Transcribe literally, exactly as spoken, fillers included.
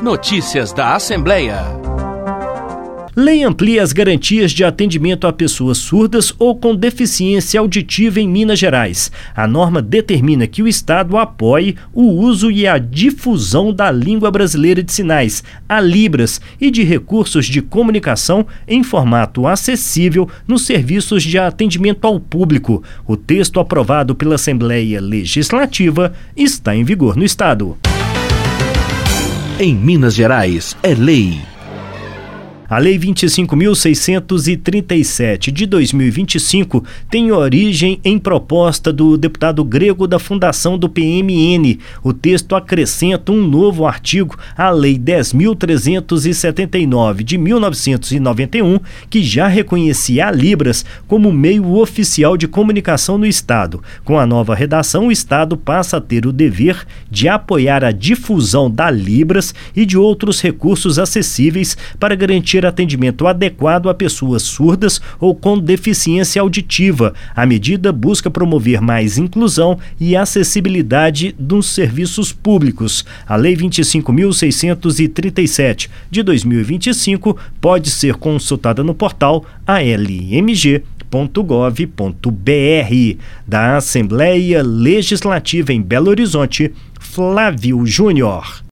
Notícias da Assembleia. Lei amplia as garantias de atendimento a pessoas surdas ou com deficiência auditiva em Minas Gerais. A norma determina que o Estado apoie o uso e a difusão da língua brasileira de sinais, a Libras, e de recursos de comunicação em formato acessível nos serviços de atendimento ao público. O texto aprovado pela Assembleia Legislativa está em vigor no Estado. Em Minas Gerais, é lei. A Lei vinte e cinco mil seiscentos e trinta e sete de dois mil e vinte e cinco tem origem em proposta do deputado grego da Fundação do P M N. O texto acrescenta um novo artigo à Lei dez mil trezentos e setenta e nove de mil novecentos e noventa e um, que já reconhecia a Libras como meio oficial de comunicação no Estado. Com a nova redação, o Estado passa a ter o dever de apoiar a difusão da Libras e de outros recursos acessíveis para garantir atendimento adequado a pessoas surdas ou com deficiência auditiva. A medida busca promover mais inclusão e acessibilidade dos serviços públicos. A Lei vinte e cinco mil seiscentos e trinta e sete de dois mil e vinte e cinco pode ser consultada no portal a l m g ponto gov ponto b r. Da Assembleia Legislativa em Belo Horizonte, Flávio Júnior.